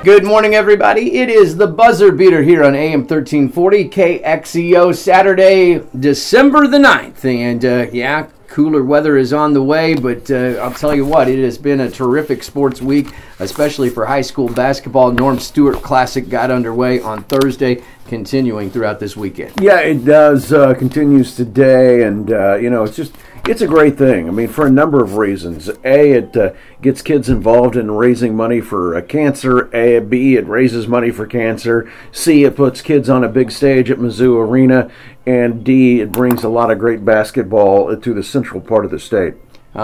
Good morning, everybody. It is the buzzer beater here on AM 1340 KXEO, Saturday, December the 9th. And cooler weather is on the way, but I'll tell you what, it has been a terrific sports week, especially for high school basketball. Norm Stewart Classic got underway on Thursday, continuing throughout this weekend. Yeah, it does. Continues today, and it's a great thing. I mean, for a number of reasons. A, it gets kids involved in raising money for cancer. B, it raises money for cancer. C, it puts kids on a big stage at Mizzou Arena. And D, it brings a lot of great basketball to the central part of the state.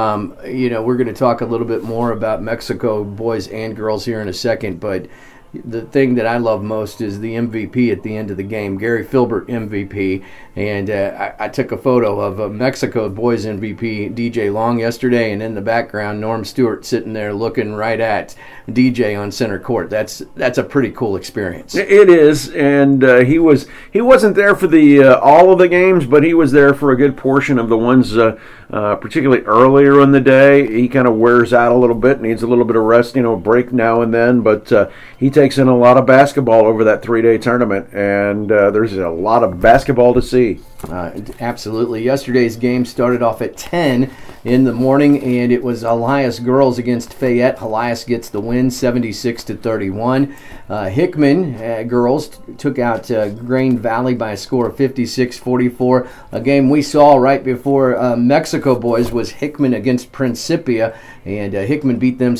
We're going to talk a little bit more about Mexico boys and girls here in a second, but the thing that I love most is the MVP at the end of the game, Gary Filbert MVP, and I took a photo of Mexico boys MVP DJ Long yesterday, and in the background Norm Stewart sitting there looking right at DJ on center court. That's a pretty cool experience. It is, and he wasn't there for the all of the games, but he was there for a good portion of the ones, particularly earlier in the day. He kind of wears out a little bit, needs a little bit of rest, break now and then, but he takes in a lot of basketball over that 3-day tournament, and there's a lot of basketball to see. Absolutely. Yesterday's game started off at 10 in the morning, and it was Elias girls against Fayette. Elias gets the win, 76-31. Hickman girls took out Grain Valley by a score of 56-44. A game we saw right before Mexico boys was Hickman against Principia, and Hickman beat them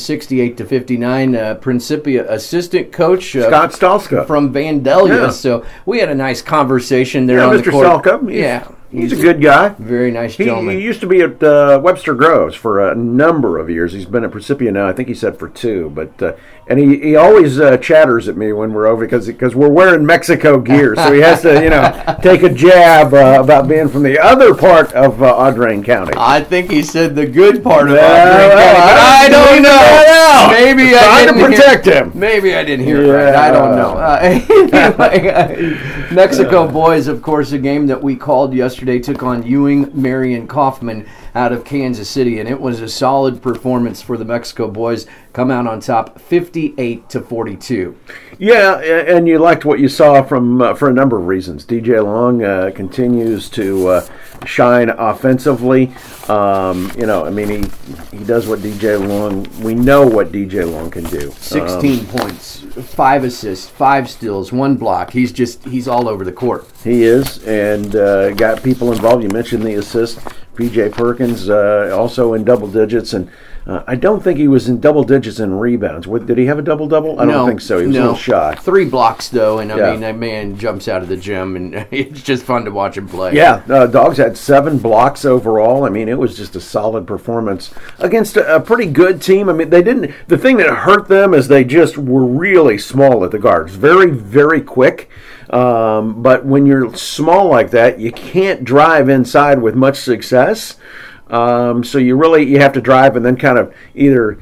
68-59. Principia assistant coach Scott Stalska from Vandalia. Yeah. So we had a nice conversation there on Mr. the court. Stalka. He's a good guy. Very nice gentleman. He used to be at Webster Groves for a number of years. He's been at Principia now. I think he said for 2. But and he always chatters at me when we're over because we're wearing Mexico gear. So he has to take a jab about being from the other part of Audrain County. I think he said the good part of Audrain County. But I don't know. Maybe I didn't protect him. Maybe I didn't hear it right. I don't know. Mexico boys, of course, a game that we called yesterday, took on Ewing Marion Kaufman out of Kansas City, and it was a solid performance for the Mexico boys. Come out on top 58-42. Yeah, and you liked what you saw from for a number of reasons. DJ Long continues to shine offensively. He does what DJ Long. We know what DJ Long can do. 16 points, 5 assists, 5 steals, 1 block. He's all over the court. He is, and got people involved. You mentioned the assist. PJ Perkins also in double digits, and I don't think he was in double digits in rebounds. Did he have a double-double? I don't think so. He was a little shy. 3 blocks, though, and I mean, that man jumps out of the gym, and it's just fun to watch him play. Yeah, Dogs had 7 blocks overall. I mean, it was just a solid performance against a pretty good team. I mean, the thing that hurt them is they just were really small at the guards. Very, very quick. But when you're small like that, you can't drive inside with much success. So you have to drive and then kind of either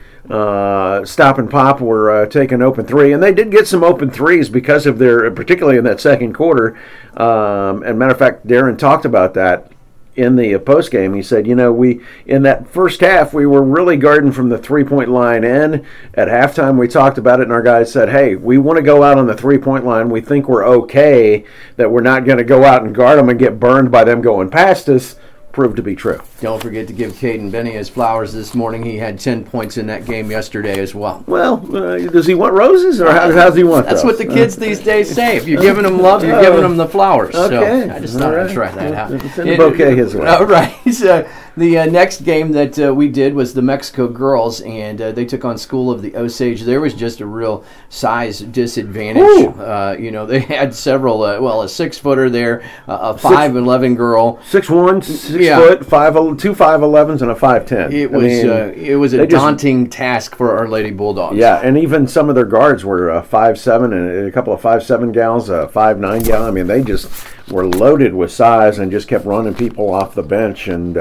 stop and pop or take an open 3. And they did get some open 3s because of particularly in that second quarter. And matter of fact, Darren talked about that in the post game. He said, we in that first half we were really guarding from the 3-point line in. At halftime we talked about it, and our guys said, hey, we want to go out on the 3-point line. We think we're okay, that we're not going to go out and guard them and get burned by them going past us. Proved to be true. Don't forget to give Caden Benny his flowers this morning. He had 10 points in that game yesterday as well. Well, does he want roses, or how does he want That's those? What the kids these days say. If you're giving them love, you're giving them the flowers. Okay. So I just thought I'd try that out. Send a bouquet his way. All right. So the next game that we did was the Mexico girls, and they took on School of the Osage. There was just a real size disadvantage. They had several, a 6-footer there, a 5'11" girl. 6'1", 6 foot, 2 5'11s, and a 5'10". It was a daunting task for Our Lady Bulldogs. Yeah, and even some of their guards were 5'7", and a couple of 5'7" gals, 5'9" gal. I mean, they just were loaded with size and just kept running people off the bench. And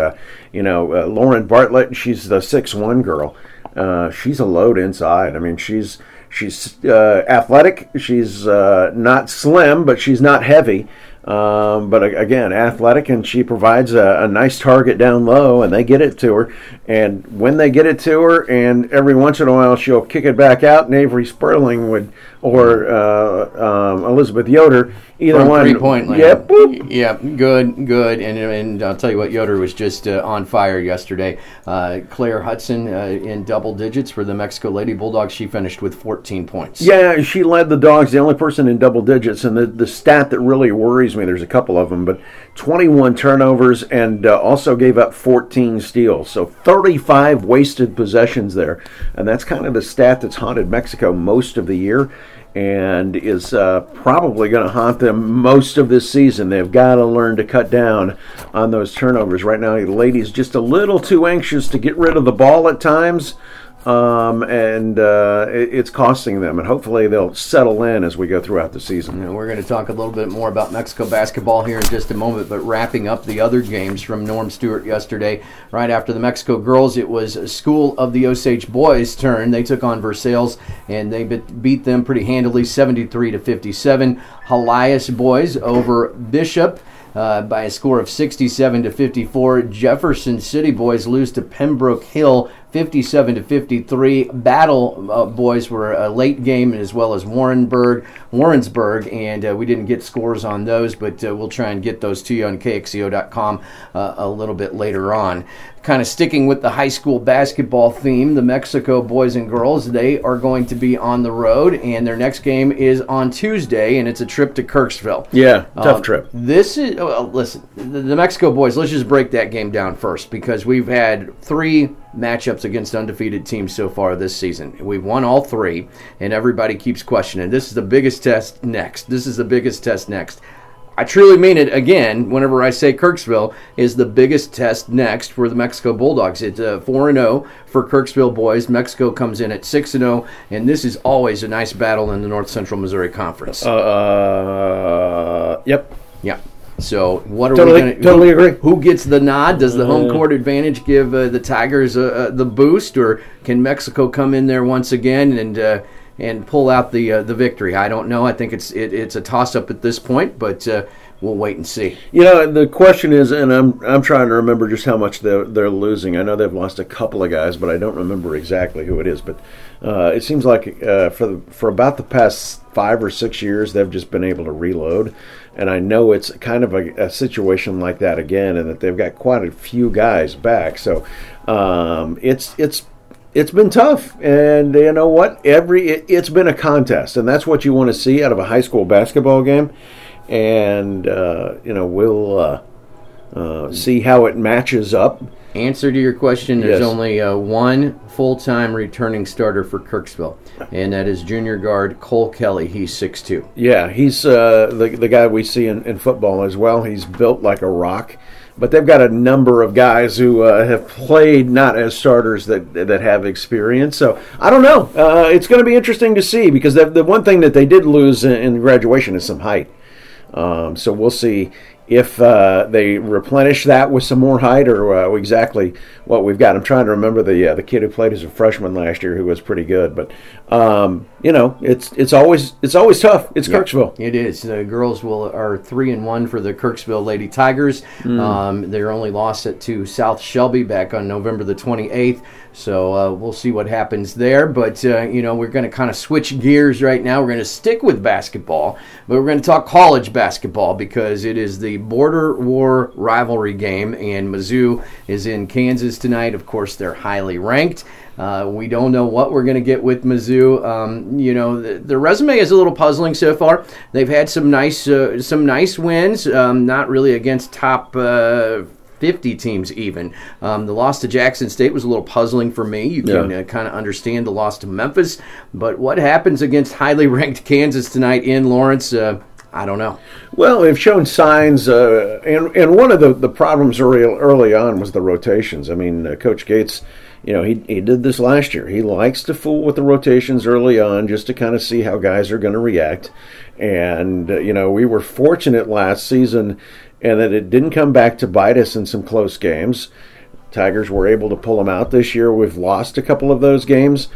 Lauren Bartlett, she's the 6'1" girl. She's a load inside. I mean, she's athletic. She's not slim, but she's not heavy. But again, athletic, and she provides a nice target down low, and they get it to her. And when they get it to her, and every once in a while she'll kick it back out, and Avery Sperling would, or Elizabeth Yoder, either From one. 3-point land. Yep. Boop. Yep. Good. And I'll tell you what, Yoder was just on fire yesterday. Claire Hudson in double digits for the Mexico Lady Bulldogs. She finished with 14 points. Yeah, she led the Dogs, the only person in double digits. And the stat that really worries me, there's a couple of them, but 21 turnovers, and also gave up 14 steals. So 35 wasted possessions there. And that's kind of the stat that's haunted Mexico most of the year, and is probably going to haunt them most of this season. They've got to learn to cut down on those turnovers. Right now, the ladies just a little too anxious to get rid of the ball at times, and it's costing them. And hopefully they'll settle in as we go throughout the season. And we're going to talk a little bit more about Mexico basketball here in just a moment, but wrapping up the other games from Norm Stewart yesterday. Right after the Mexico girls, it was School of the Osage boys' turn. They took on Versailles, and they beat them pretty handily, 73-57. Helias boys over Bishop by a score of 67-54. Jefferson City boys lose to Pembroke Hill, 57-53. Battle boys were a late game, as well as Warrensburg, and we didn't get scores on those, but we'll try and get those to you on KXCO.com a little bit later on. Kind of sticking with the high school basketball theme, the Mexico boys and girls, they are going to be on the road, and their next game is on Tuesday, and it's a trip to Kirksville. Yeah, tough trip. This is, listen, the Mexico boys, let's just break that game down first, because we've had 3 matchups against undefeated teams so far this season. We've won all 3, and everybody keeps questioning. This is the biggest test next. I truly mean it, again, whenever I say Kirksville is the biggest test next for the Mexico Bulldogs. It's 4-0 for Kirksville boys. Mexico comes in at 6-0, and this is always a nice battle in the North Central Missouri Conference. Yep. Yeah. So what are Totally, we going to... totally agree. Who gets the nod? Does the home court advantage give the Tigers the boost, or can Mexico come in there once again and pull out the victory? I don't know. I think it's a toss-up at this point, but we'll wait and see. You know, the question is, and I'm trying to remember just how much they're losing. I know they've lost a couple of guys, but I don't remember exactly who it is. But it seems like for about the past 5 or 6 years, they've just been able to reload. And I know it's kind of a situation like that again, and that they've got quite a few guys back. So it's been tough, and you know what? It's been a contest, and that's what you want to see out of a high school basketball game. And we'll see how it matches up. Answer to your question, there's Yes. only one full-time returning starter for Kirksville, and that is junior guard Cole Kelly. He's 6'2". Yeah, he's the guy we see in football as well. He's built like a rock. But they've got a number of guys who have played not as starters that have experience. So I don't know. It's going to be interesting to see, because the one thing that they did lose in graduation is some height. So we'll see if they replenish that with some more height, or exactly what we've got. I'm trying to remember the kid who played as a freshman last year, who was pretty good. But it's always tough. It's Kirksville. It is. The girls are 3-1 for the Kirksville Lady Tigers. Their only loss to South Shelby back on November the 28th. So we'll see what happens there. But, we're going to kind of switch gears right now. We're going to stick with basketball, but we're going to talk college basketball, because it is the Border War rivalry game, and Mizzou is in Kansas tonight. Of course, they're highly ranked. We don't know what we're going to get with Mizzou. The resume is a little puzzling so far. They've had some nice wins, not really against top 50 teams even. The loss to Jackson State was a little puzzling for me. You can kind of understand the loss to Memphis, but what happens against highly ranked Kansas tonight in Lawrence? I don't know. Well, they've shown signs, and one of the problems early on was the rotations. I mean, Coach Gates, he did this last year. He likes to fool with the rotations early on, just to kind of see how guys are going to react. And, we were fortunate last season, and that it didn't come back to bite us in some close games. Tigers were able to pull them out this year. We've lost a couple of those games.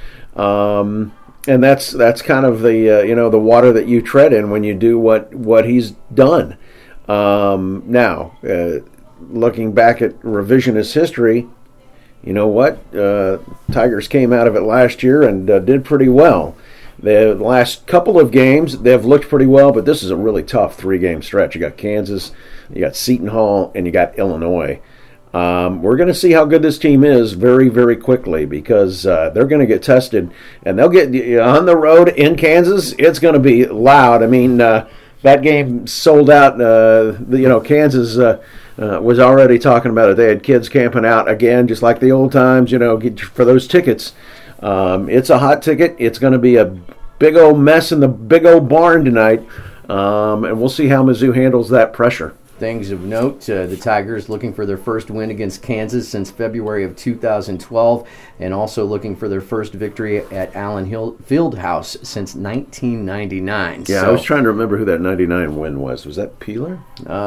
And that's kind of the the water that you tread in when you do what he's done. Now, looking back at revisionist history, you know what? Tigers came out of it last year and did pretty well. The last couple of games, they've looked pretty well, but this is a really tough 3-game stretch. You got Kansas, you got Seton Hall, and you got Illinois. We're going to see how good this team is very, very quickly because they're going to get tested, and they'll get on the road in Kansas. It's going to be loud. I mean, that game sold out. Kansas was already talking about it. They had kids camping out again, just like the old times. For those tickets. It's a hot ticket. It's going to be a big old mess in the big old barn tonight, and we'll see how Mizzou handles that pressure. Things of note, the Tigers looking for their first win against Kansas since February of 2012, and also looking for their first victory at Allen Hill Fieldhouse since 1999. Yeah, I was trying to remember who that 99 win was. Was that Peeler?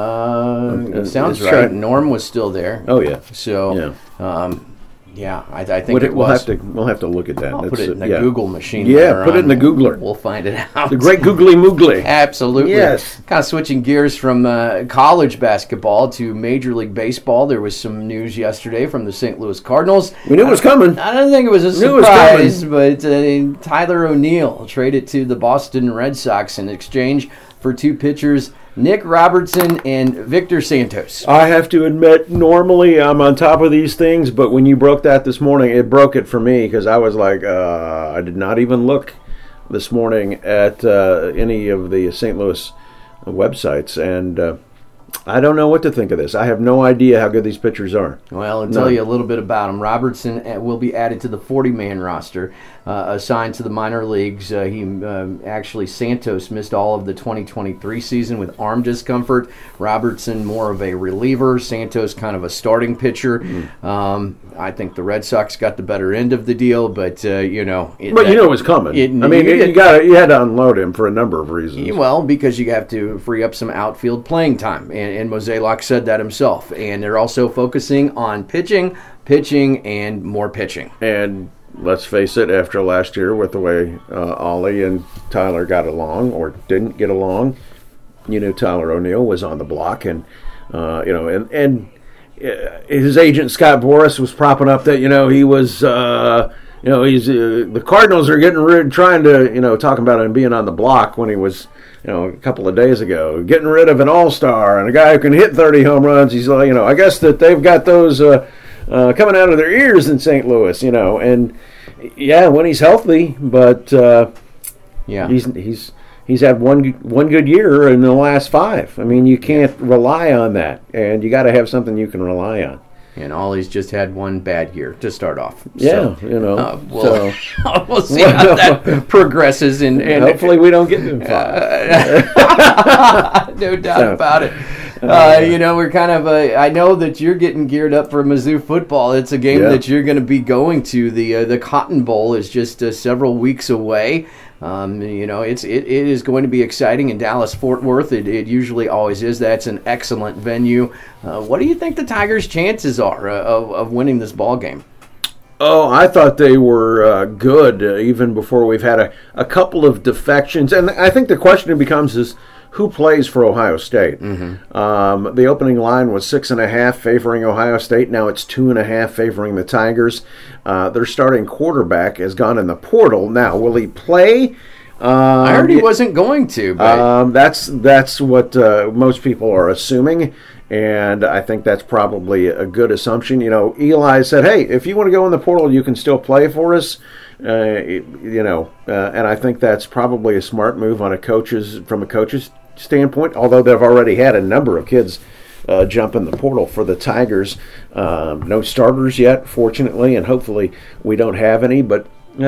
It sounds right. Norm was still there. Oh, yeah. So, yeah. I think we'll have to look at that. I'll put it in the Google machine. Yeah, put it in the Googler. We'll find it out. The great googly moogly. Absolutely. Yes. Kind of switching gears from college basketball to Major League Baseball. There was some news yesterday from the St. Louis Cardinals. We knew it was coming. I don't think it was a surprise, but Tyler O'Neill traded to the Boston Red Sox in exchange for 2 pitchers, Nick Robertson and Victor Santos. I have to admit, normally I'm on top of these things, but when you broke that this morning, it broke it for me because I was like, I did not even look this morning at any of the St. Louis websites, and I don't know what to think of this. I have no idea how good these pitchers are. Well, I'll tell you a little bit about them. Robertson will be added to the 40-man roster, assigned to the minor leagues. Santos missed all of the 2023 season with arm discomfort. Robertson, more of a reliever. Santos, kind of a starting pitcher. I think the Red Sox got the better end of the deal, but it was coming. You had to unload him for a number of reasons. Well, because you have to free up some outfield playing time, and Mozeliak said that himself. And they're also focusing on pitching, and more pitching. And let's face it, after last year with the way Ollie and Tyler got along or didn't get along, Tyler O'Neill was on the block, and his agent Scott Boras was propping up that he was he's the Cardinals are getting rid, trying to talking about him being on the block when he was a couple of days ago, getting rid of an all-star and a guy who can hit 30 home runs. He's like, I guess that they've got those coming out of their ears in St. Louis, and when he's healthy, but he's had one good year in the last 5. I mean, you can't rely on that, and you got to have something you can rely on. And Ollie's just had one bad year to start off. Yeah, we'll see how that progresses, and hopefully we don't get to 5. No doubt about it. We're kind of. I know that you're getting geared up for Mizzou football. It's a game that you're going to be going to. The Cotton Bowl is just several weeks away. It is going to be exciting in Dallas-Fort Worth. It usually always is. That's an excellent venue. What do you think the Tigers' chances are of winning this ball game? Oh, I thought they were good even before we've had a couple of defections. And I think the question becomes is who plays for Ohio State? Mm-hmm. The opening line was 6.5 favoring Ohio State. Now it's 2.5 favoring the Tigers. Their starting quarterback has gone in the portal. Now, will he play? I heard he wasn't going to. But that's what most people are assuming, and I think that's probably a good assumption. Eli said, "Hey, if you want to go in the portal, you can still play for us." And I think that's probably a smart move from a coach's standpoint, although they've already had a number of kids jump in the portal for the Tigers. No starters yet, fortunately, and hopefully we don't have any. But,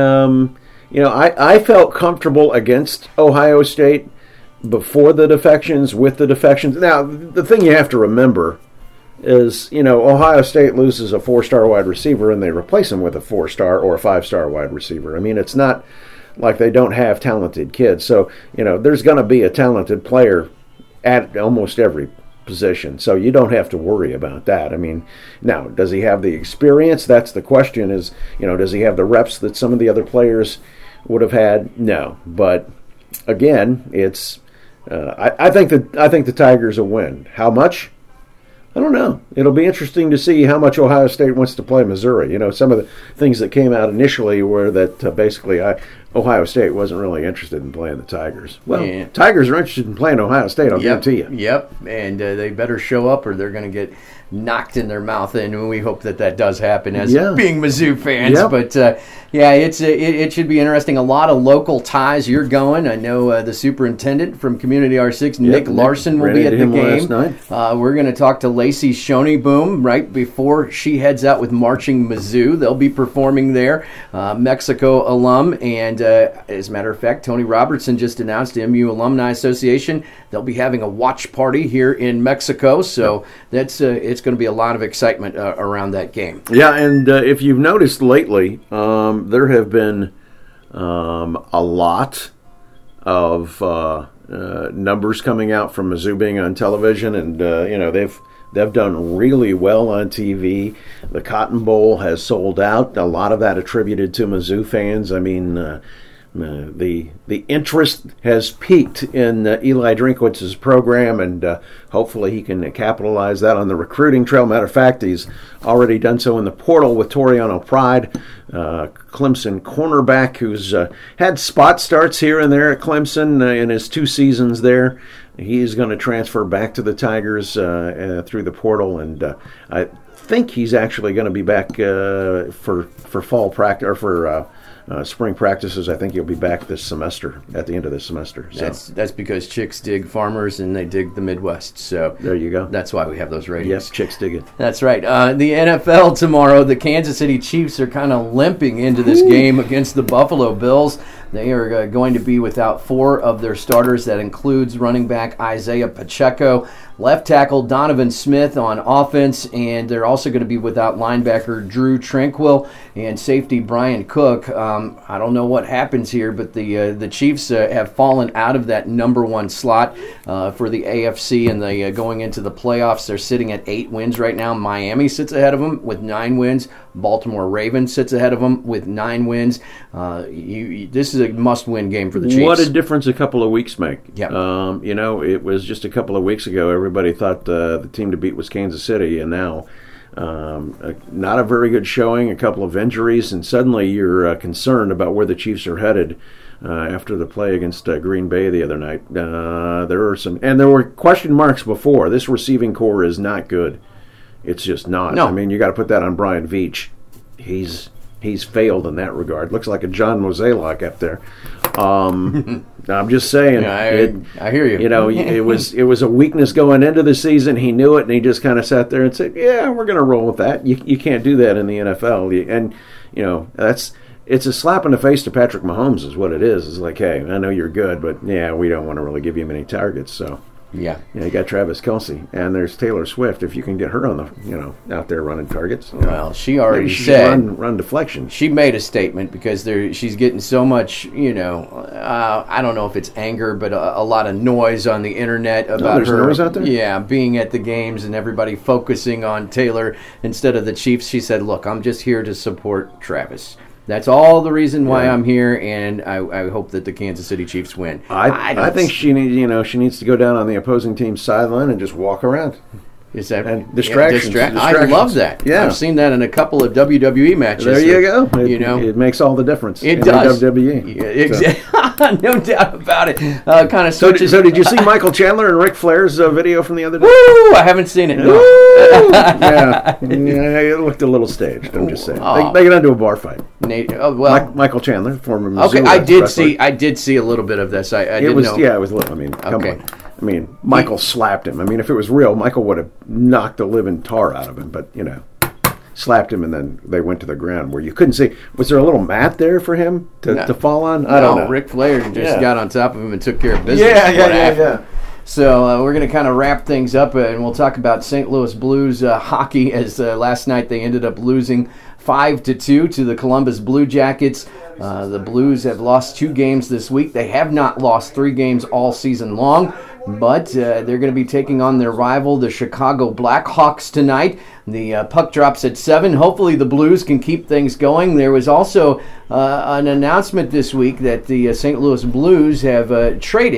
I felt comfortable against Ohio State before the defections, with the defections. Now, the thing you have to remember is, Ohio State loses a 4-star wide receiver and they replace him with a 4-star or a 5-star wide receiver. I mean, it's not like they don't have talented kids. So, there's going to be a talented player at almost every position. So you don't have to worry about that. I mean, now, does he have the experience? That's the question is, does he have the reps that some of the other players would have had? No. But, again, it's I think the Tigers will win. How much? I don't know. It'll be interesting to see how much Ohio State wants to play Missouri. You know, some of the things that came out initially were that basically Ohio State wasn't really interested in playing the Tigers. Well, yeah. Tigers are interested in playing Ohio State, I'll guarantee you. Yep, and they better show up or they're going to get knocked in their mouth, and we hope that does happen as being Mizzou fans. Yep. But it should be interesting. A lot of local ties. You're going. I know the superintendent from Community R6, Nick Larson, will be at the game. We're going to talk to Lacey Shoneyboom right before she heads out with Marching Mizzou. They'll be performing there. Mexico alum, and as a matter of fact, Tony Robertson just announced the MU Alumni Association. They'll be having a watch party here in Mexico, so that's it's going to be a lot of excitement around that game. Yeah, and if you've noticed lately, there have been a lot of numbers coming out from Mizzou being on television, and they've done really well on TV. The Cotton Bowl has sold out. A lot of that attributed to Mizzou fans. I mean, the interest has peaked in Eli Drinkwitz's program, and hopefully he can capitalize that on the recruiting trail. Matter of fact, he's already done so in the portal with Toriano Pride, Clemson cornerback who's had spot starts here and there at Clemson in his 2 seasons there. He's going to transfer back to the Tigers through the portal, and I think he's actually going to be back for fall practice or for spring practices. I think he'll be back this semester, at the end of this semester. So. That's because chicks dig farmers and they dig the Midwest. So there you go. That's why we have those ratings. Yes, chicks dig it. That's right. The NFL tomorrow, the Kansas City Chiefs are kind of limping into this game against the Buffalo Bills. They are going to be without 4 of their starters. That includes running back Isaiah Pacheco, left tackle Donovan Smith on offense, and they're also going to be without linebacker Drew Tranquill and safety Brian Cook. I don't know what happens here, but the Chiefs have fallen out of that number 1 slot for the AFC, and they going into the playoffs. They're sitting at 8 wins right now. Miami sits ahead of them with 9 wins. Baltimore Ravens sits ahead of them with 9 wins. This is a must-win game for the Chiefs. What a difference a couple of weeks make. Yep. It was just a couple of weeks ago. Everybody thought the team to beat was Kansas City, and now not a very good showing, a couple of injuries, and suddenly you're concerned about where the Chiefs are headed after the play against Green Bay the other night. There were question marks before. This receiving core is not good. It's just not. No. I mean, you got to put that on Brian Veach. He's failed in that regard. Looks like a John Mozeliak up there. I'm just saying. Yeah, I hear you. You know, it was a weakness going into the season. He knew it, and he just kind of sat there and said, "Yeah, we're going to roll with that." You can't do that in the NFL, and it's a slap in the face to Patrick Mahomes, is what it is. It's like, hey, I know you're good, but yeah, we don't want to really give you many targets, so. Yeah, you got Travis Kelce, and there's Taylor Swift. If you can get her on out there running targets. Well, she already said run deflection. She made a statement because she's getting so much, I don't know if it's anger, but a lot of noise on the internet about there's her. Noise out there? Yeah, being at the games and everybody focusing on Taylor instead of the Chiefs. She said, "Look, I'm just here to support Travis. That's all the reason why I'm here, and I hope that the Kansas City Chiefs win." I think she needs to go down on the opposing team's sideline and just walk around. Is that distractions? I love that. Yeah. I've seen that in a couple of WWE matches. There you go. It makes all the difference. It does. WWE. Yeah, exactly. No doubt about it. Kind of switches. So did you see Michael Chandler and Ric Flair's video from the other day? Woo! I haven't seen it. No. Yeah, it looked a little staged. I'm just saying. They got into a bar fight. Michael Chandler, former Mizzou. Okay, I did see a little bit of this. I didn't know. Yeah, it was a little. I mean, come on. I mean, Michael slapped him. I mean, if it was real, Michael would have knocked the living tar out of him. But, slapped him, and then they went to the ground where you couldn't see. Was there a little mat there for him to fall on? I don't know. Ric Flair just got on top of him and took care of business. Yeah. So we're going to kind of wrap things up, and we'll talk about St. Louis Blues hockey, as last night they ended up losing 5-2 to the Columbus Blue Jackets. The Blues have lost 2 games this week. They have not lost 3 games all season long, but they're going to be taking on their rival, the Chicago Blackhawks, tonight. The puck drops at 7. Hopefully the Blues can keep things going. There was also an announcement this week that the St. Louis Blues have traded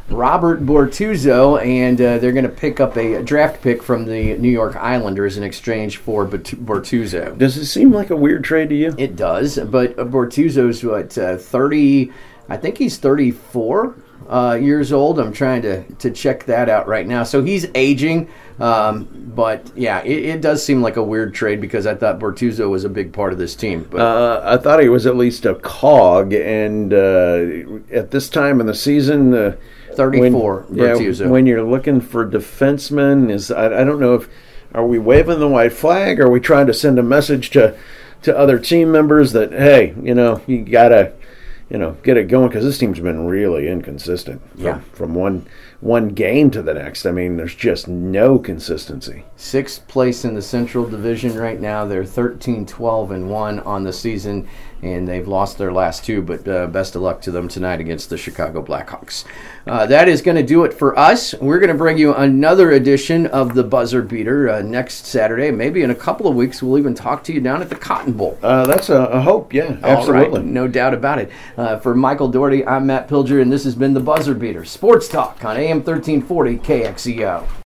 Robert Bortuzzo, and they're going to pick up a draft pick from the New York Islanders in exchange for Bortuzzo. Does it seem like a weird trade to you? It does, but Bortuzzo's 30, I think he's 34 years old. I'm trying to check that out right now. So he's aging, but yeah, it does seem like a weird trade because I thought Bortuzzo was a big part of this team. But I thought he was at least a cog, and at this time in the season, 34, Bortuzzo. When you're looking for defensemen, I don't know if are we waving the white flag? Or are we trying to send a message to other team members that hey, you gotta get it going because this team's been really inconsistent from one game to the next. I mean, there's just no consistency. 6th place in the Central Division right now. They're 13-12-1 on the season, and they've lost their last 2, but best of luck to them tonight against the Chicago Blackhawks. That is going to do it for us. We're going to bring you another edition of the Buzzer Beater next Saturday. Maybe in a couple of weeks, we'll even talk to you down at the Cotton Bowl. That's a hope, yeah, absolutely. All right, no doubt about it. For Michael Doherty, I'm Matt Pilger, and this has been the Buzzer Beater, Sports Talk on AM 1340 KXEO.